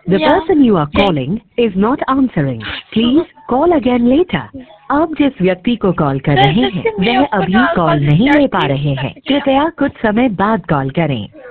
The Yeah. person you are calling is not answering. Please call again later. आप जिस व्यक्ति को call कर Sir, रहे just हैं give me वह your phone. अभी I'll कॉल call you नहीं back. ले पा रहे हैं। कृपया कुछ समय बाद कॉल करें।